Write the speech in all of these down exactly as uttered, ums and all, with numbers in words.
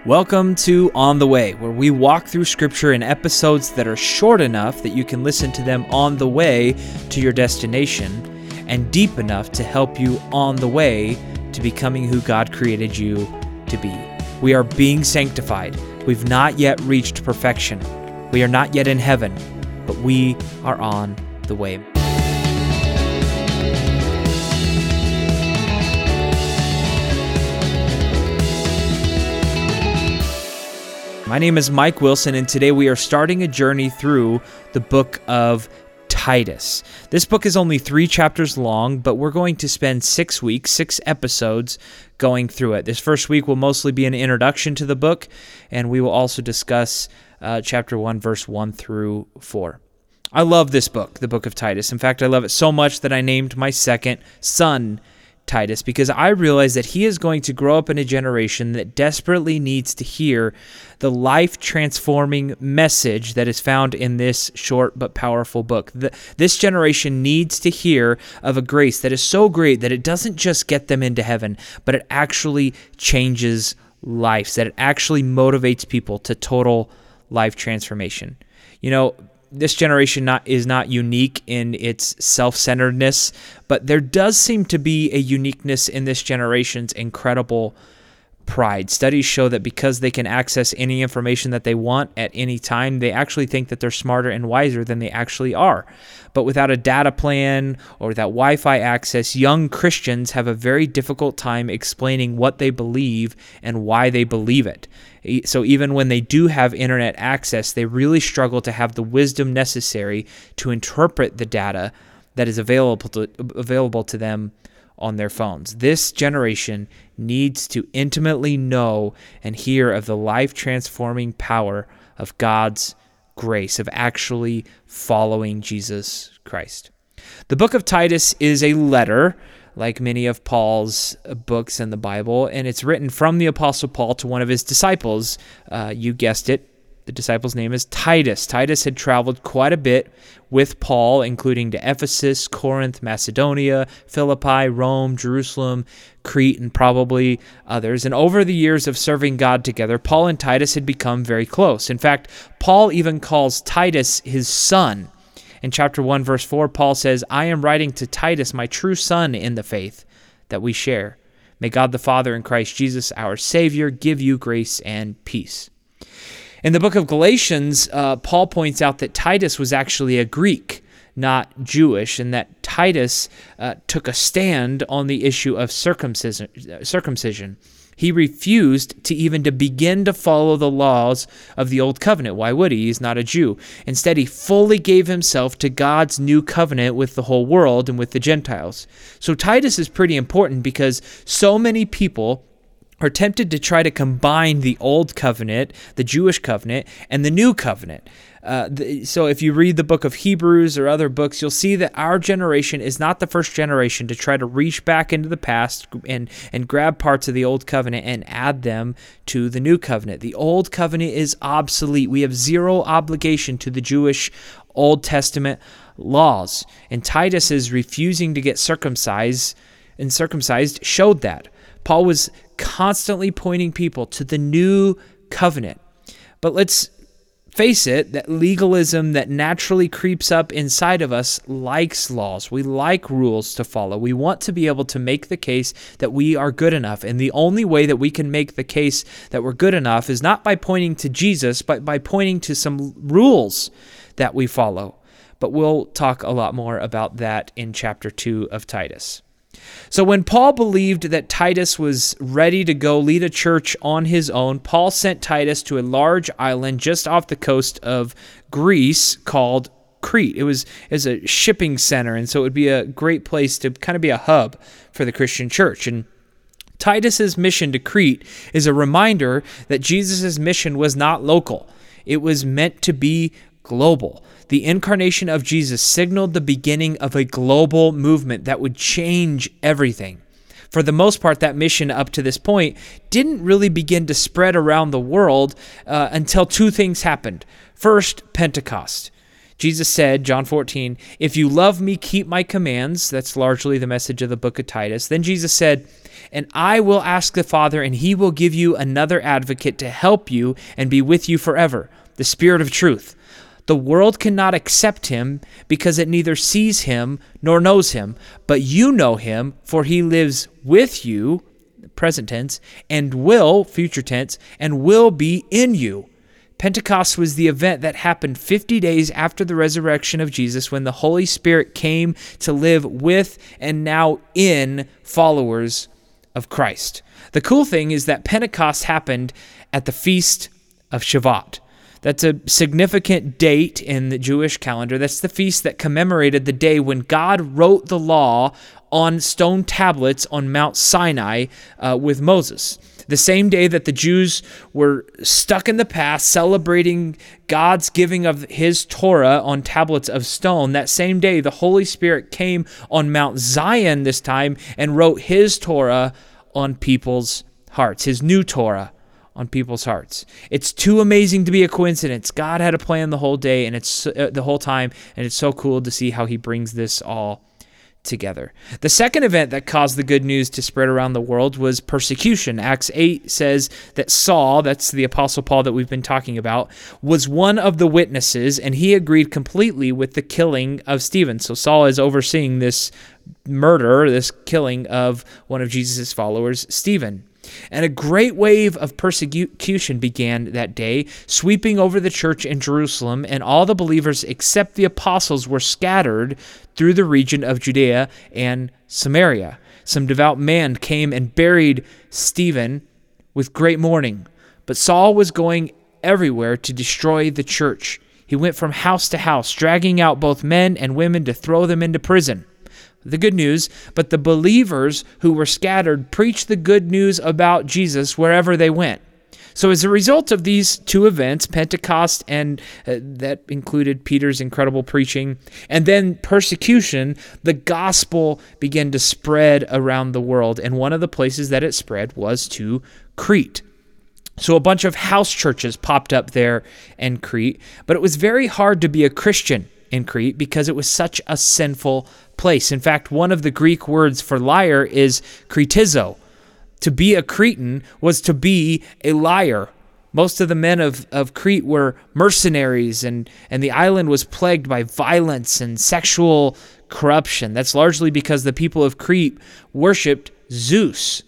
Welcome to On the Way, where we walk through Scripture in episodes that are short enough that you can listen to them on the way to your destination, and deep enough to help you on the way to becoming who God created you to be. We are being sanctified. We've not yet reached perfection. We are not yet in heaven, but we are on the way. My name is Mike Wilson, and today we are starting a journey through the book of Titus. This book is only three chapters long, but we're going to spend six weeks, six episodes going through it. This first week will mostly be an introduction to the book, and we will also discuss uh, chapter one, verse one through four. I love this book, the book of Titus. In fact, I love it so much that I named my second son Titus, because I realize that he is going to grow up in a generation that desperately needs to hear the life-transforming message that is found in this short but powerful book. The, this generation needs to hear of a grace that is so great that it doesn't just get them into heaven, but it actually changes lives, that it actually motivates people to total life transformation. You know, this generation not, is not unique in its self-centeredness, but there does seem to be a uniqueness in this generation's incredible pride. Studies show that because they can access any information that they want at any time, they actually think that they're smarter and wiser than they actually are. But without a data plan or without Wi-Fi access, young Christians have a very difficult time explaining what they believe and why they believe it. So even when they do have internet access, they really struggle to have the wisdom necessary to interpret the data that is available to, available to them on their phones. This generation needs to intimately know and hear of the life-transforming power of God's grace, of actually following Jesus Christ. The book of Titus is a letter, like many of Paul's books in the Bible, and it's written from the Apostle Paul to one of his disciples. Uh, you guessed it. The disciple's name is Titus. Titus had traveled quite a bit with Paul, including to Ephesus, Corinth, Macedonia, Philippi, Rome, Jerusalem, Crete, and probably others. And over the years of serving God together, Paul and Titus had become very close. In fact, Paul even calls Titus his son. In chapter one, verse four, Paul says, "I am writing to Titus, my true son in the faith that we share. May God the Father and Christ Jesus, our Savior, give you grace and peace." In the book of Galatians, uh, Paul points out that Titus was actually a Greek, not Jewish, and that Titus uh, took a stand on the issue of circumcision. circumcision. He refused to even to begin to follow the laws of the Old Covenant. Why would he? He's not a Jew. Instead, he fully gave himself to God's new covenant with the whole world and with the Gentiles. So Titus is pretty important because so many people are tempted to try to combine the Old Covenant, the Jewish covenant, and the New Covenant. Uh, the, so if you read the book of Hebrews or other books, you'll see that our generation is not the first generation to try to reach back into the past and, and grab parts of the Old Covenant and add them to the New Covenant. The Old Covenant is obsolete. We have zero obligation to the Jewish Old Testament laws. And Titus is refusing to get circumcised, and circumcised showed that. Paul was constantly pointing people to the new covenant. But let's face it, that legalism that naturally creeps up inside of us likes laws. We like rules to follow. We want to be able to make the case that we are good enough. And the only way that we can make the case that we're good enough is not by pointing to Jesus, but by pointing to some rules that we follow. But we'll talk a lot more about that in chapter two of Titus. So when Paul believed that Titus was ready to go lead a church on his own, Paul sent Titus to a large island just off the coast of Greece called Crete. It was, it was a shipping center, and so it would be a great place to kind of be a hub for the Christian church. And Titus's mission to Crete is a reminder that Jesus' mission was not local. It was meant to be global. The incarnation of Jesus signaled the beginning of a global movement that would change everything. For the most part, that mission up to this point didn't really begin to spread around the world uh, until two things happened. First, Pentecost. Jesus said, John fourteen, "If you love me, keep my commands." That's largely the message of the book of Titus. Then Jesus said, And I will ask the Father, and he will give you another advocate to help you and be with you forever, the Spirit of truth. The world cannot accept him because it neither sees him nor knows him, but you know him, for he lives with you, present tense, and will, future tense, and will be in you. Pentecost was the event that happened fifty days after the resurrection of Jesus, when the Holy Spirit came to live with and now in followers of Christ. The cool thing is that Pentecost happened at the Feast of Shavuot. That's a significant date in the Jewish calendar. That's the feast that commemorated the day when God wrote the law on stone tablets on Mount Sinai uh, with Moses. The same day that the Jews were stuck in the past, celebrating God's giving of his Torah on tablets of stone, that same day the Holy Spirit came on Mount Zion this time and wrote his Torah on people's hearts, his new Torah on people's hearts. It's too amazing to be a coincidence. God had a plan the whole day and it's uh, the whole time, and it's so cool to see how he brings this all together. The second event that caused the good news to spread around the world was persecution. Acts eight says that Saul, that's the Apostle Paul that we've been talking about, was one of the witnesses, and he agreed completely with the killing of Stephen. So Saul is overseeing this murder, this killing of one of Jesus' followers, Stephen. And a great wave of persecution began that day, sweeping over the church in Jerusalem, and all the believers except the apostles were scattered through the region of Judea and Samaria. Some devout men came and buried Stephen with great mourning, but Saul was going everywhere to destroy the church. He went from house to house, dragging out both men and women to throw them into prison. The good news, but the believers who were scattered preached the good news about Jesus wherever they went. So as a result of these two events, Pentecost, and uh, that included Peter's incredible preaching, and then persecution, the gospel began to spread around the world. And one of the places that it spread was to Crete. So a bunch of house churches popped up there in Crete, but it was very hard to be a Christian in Crete because it was such a sinful place. In fact, one of the Greek words for liar is kritizo. To be a Cretan was to be a liar. Most of the men of, of Crete were mercenaries, and, and the island was plagued by violence and sexual corruption. That's largely because the people of Crete worshipped Zeus.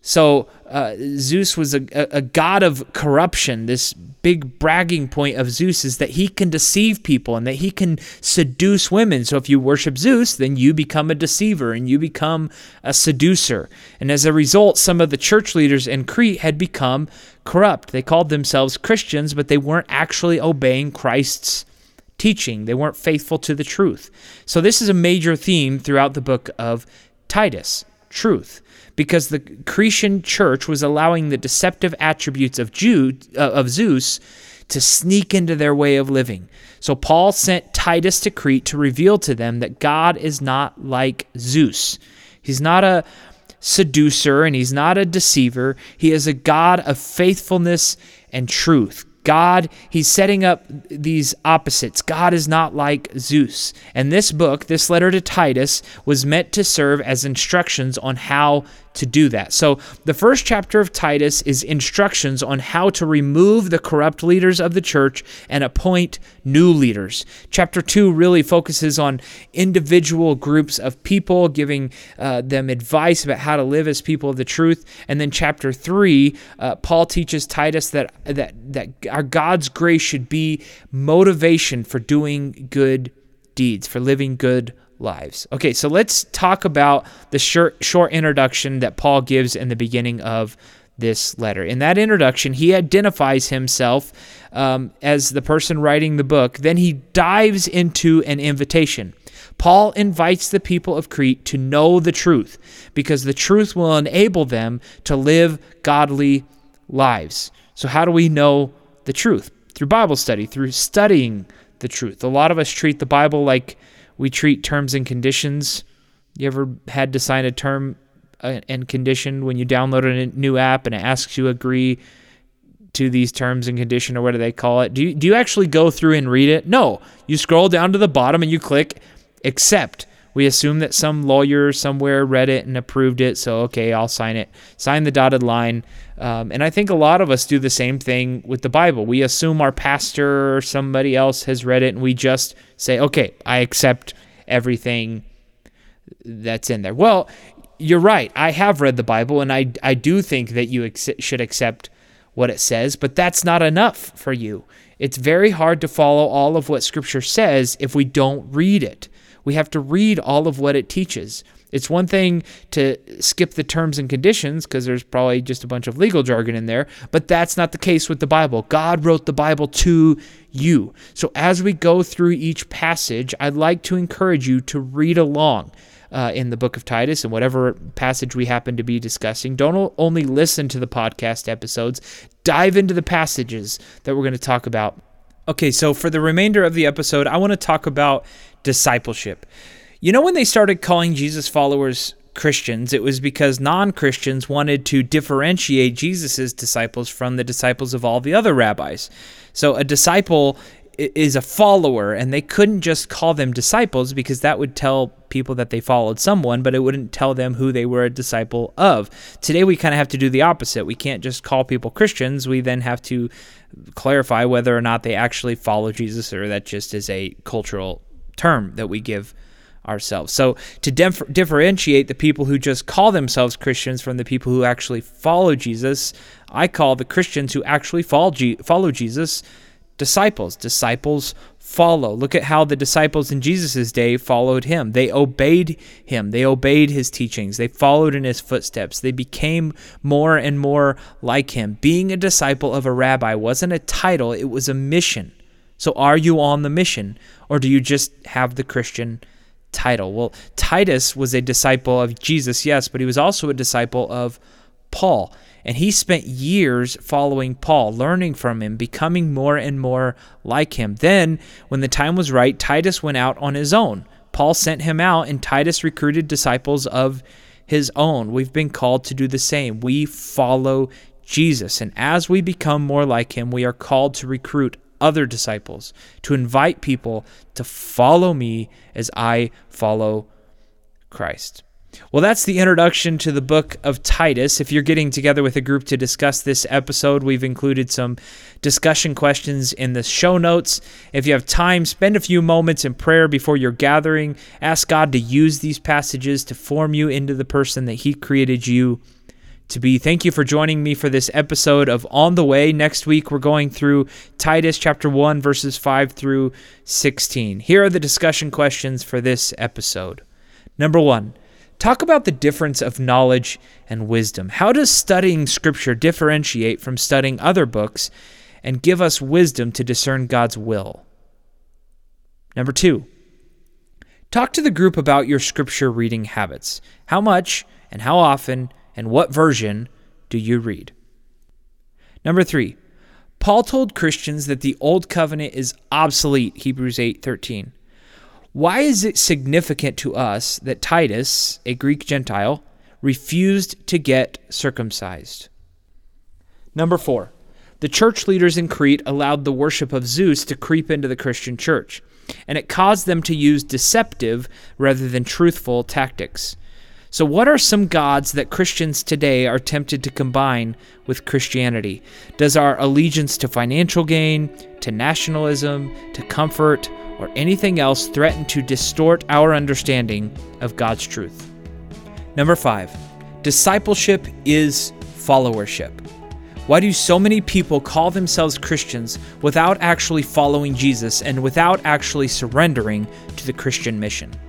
So uh, Zeus was a, a, a god of corruption. This big bragging point of Zeus is that he can deceive people and that he can seduce women. So if you worship Zeus, then you become a deceiver and you become a seducer. And as a result, some of the church leaders in Crete had become corrupt. They called themselves Christians, but they weren't actually obeying Christ's teaching. They weren't faithful to the truth. So this is a major theme throughout the book of Titus, truth. Because the Cretan church was allowing the deceptive attributes of Jude, uh, of Zeus to sneak into their way of living. So Paul sent Titus to Crete to reveal to them that God is not like Zeus. He's not a seducer and he's not a deceiver. He is a God of faithfulness and truth. God, he's setting up these opposites. God is not like Zeus. And this book, this letter to Titus, was meant to serve as instructions on how to do that. So the first chapter of Titus is instructions on how to remove the corrupt leaders of the church and appoint new leaders. Chapter two really focuses on individual groups of people, giving uh, them advice about how to live as people of the truth. And then chapter three, uh, Paul teaches Titus that, that, that our God's grace should be motivation for doing good deeds, for living good lives. Okay, so let's talk about the short, short introduction that Paul gives in the beginning of this letter. In that introduction, he identifies himself um, as the person writing the book. Then he dives into an invitation. Paul invites the people of Crete to know the truth because the truth will enable them to live godly lives. So how do we know the truth? Through Bible study, through studying the truth. A lot of us treat the Bible like we treat terms and conditions. You ever had to sign a term and condition when you download a new app and it asks you agree to these terms and condition, or what do they call it? Do you, do you actually go through and read it? No. You scroll down to the bottom and you click accept, We assume that some lawyer somewhere read it and approved it, so okay, I'll sign it. Sign the dotted line. Um, and I think a lot of us do the same thing with the Bible. We assume our pastor or somebody else has read it, and we just say, okay, I accept everything that's in there. Well, you're right. I have read the Bible, and I, I do think that you ex- should accept what it says, but that's not enough for you. It's very hard to follow all of what Scripture says if we don't read it. We have to read all of what it teaches. It's one thing to skip the terms and conditions because there's probably just a bunch of legal jargon in there, but that's not the case with the Bible. God wrote the Bible to you. So as we go through each passage, I'd like to encourage you to read along uh, in the book of Titus and whatever passage we happen to be discussing. Don't only listen to the podcast episodes. Dive into the passages that we're going to talk about. Okay, so for the remainder of the episode, I want to talk about discipleship. You know, when they started calling Jesus followers Christians, it was because non-Christians wanted to differentiate Jesus's disciples from the disciples of all the other rabbis. So a disciple is a follower, and they couldn't just call them disciples because that would tell people that they followed someone, but it wouldn't tell them who they were a disciple of. Today, we kind of have to do the opposite. We can't just call people Christians. We then have to clarify whether or not they actually follow Jesus, or that just is a cultural term that we give ourselves. So to dif- differentiate the people who just call themselves Christians from the people who actually follow Jesus, I call the Christians who actually follow, G- follow Jesus disciples. Disciples follow. Look at how the disciples in Jesus' day followed him. They obeyed him. They obeyed his teachings. They followed in his footsteps. They became more and more like him. Being a disciple of a rabbi wasn't a title, it was a mission. So are you on the mission, or do you just have the Christian title? Well, Titus was a disciple of Jesus, yes, but he was also a disciple of Paul. And he spent years following Paul, learning from him, becoming more and more like him. Then, when the time was right, Titus went out on his own. Paul sent him out, and Titus recruited disciples of his own. We've been called to do the same. We follow Jesus. And as we become more like him, we are called to recruit other disciples, to invite people to follow me as I follow Christ. Well, that's the introduction to the book of Titus. If you're getting together with a group to discuss this episode, we've included some discussion questions in the show notes. If you have time, spend a few moments in prayer before your gathering. Ask God to use these passages to form you into the person that he created you to be. Thank you for joining me for this episode of On the Way. Next week, we're going through Titus chapter one, verses five through sixteen. Here are the discussion questions for this episode. Number one, talk about the difference of knowledge and wisdom. How does studying Scripture differentiate from studying other books and give us wisdom to discern God's will? Number two, talk to the group about your Scripture reading habits. How much and how often and what version do you read? Number three, Paul told Christians that the Old Covenant is obsolete, Hebrews eight thirteen. Why is it significant to us that Titus, a Greek Gentile, refused to get circumcised? Number four, the church leaders in Crete allowed the worship of Zeus to creep into the Christian church, and it caused them to use deceptive rather than truthful tactics. So what are some gods that Christians today are tempted to combine with Christianity? Does our allegiance to financial gain, to nationalism, to comfort, or anything else threaten to distort our understanding of God's truth? Number five, discipleship is followership. Why do so many people call themselves Christians without actually following Jesus and without actually surrendering to the Christian mission?